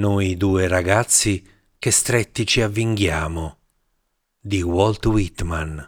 Noi due ragazzi che stretti ci avvinghiamo, di Walt Whitman.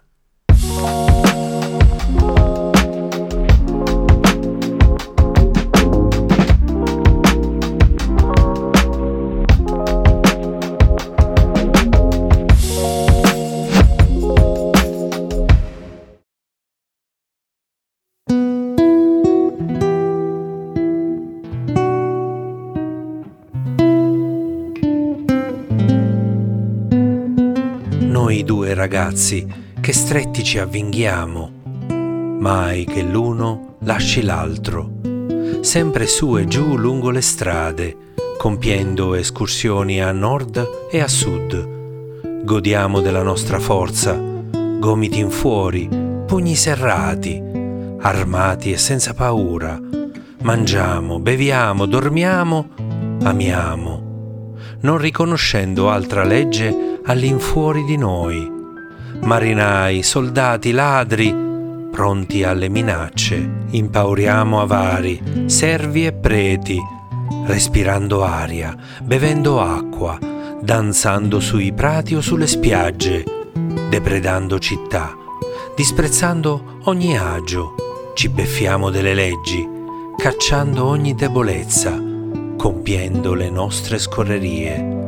Noi due ragazzi che stretti ci avvinghiamo, mai che l'uno lasci l'altro, sempre su e giù lungo le strade, compiendo escursioni a nord e a sud. Godiamo della nostra forza, gomiti in fuori, pugni serrati, armati e senza paura. Mangiamo, beviamo, dormiamo, amiamo, non riconoscendo altra legge all'infuori di noi. Marinai, soldati, ladri, pronti alle minacce, impauriamo avari, servi e preti, respirando aria, bevendo acqua, danzando sui prati o sulle spiagge, depredando città, disprezzando ogni agio, ci beffiamo delle leggi, cacciando ogni debolezza, compiendo le nostre scorrerie.